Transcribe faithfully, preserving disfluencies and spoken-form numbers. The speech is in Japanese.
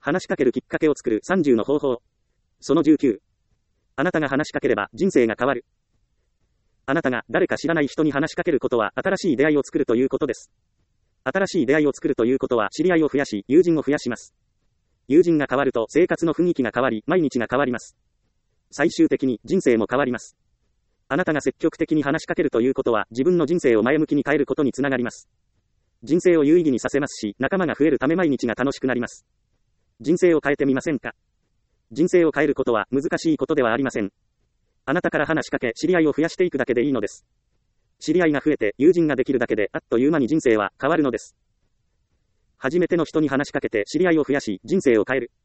話しかけるきっかけを作るさんじゅうの方法。そのじゅうきゅう。あなたが話しかければ人生が変わる。あなたが誰か知らない人に話しかけることは新しい出会いを作るということです。新しい出会いを作るということは知り合いを増やし、友人を増やします。友人が変わると生活の雰囲気が変わり、毎日が変わります。最終的に人生も変わります。あなたが積極的に話しかけるということは自分の人生を前向きに変えることにつながります。人生を有意義にさせますし、仲間が増えるため毎日が楽しくなります。人生を変えてみませんか？人生を変えることは難しいことではありません。あなたから話しかけ、知り合いを増やしていくだけでいいのです。知り合いが増えて友人ができるだけであっという間に人生は変わるのです。初めての人に話しかけて知り合いを増やし、人生を変える。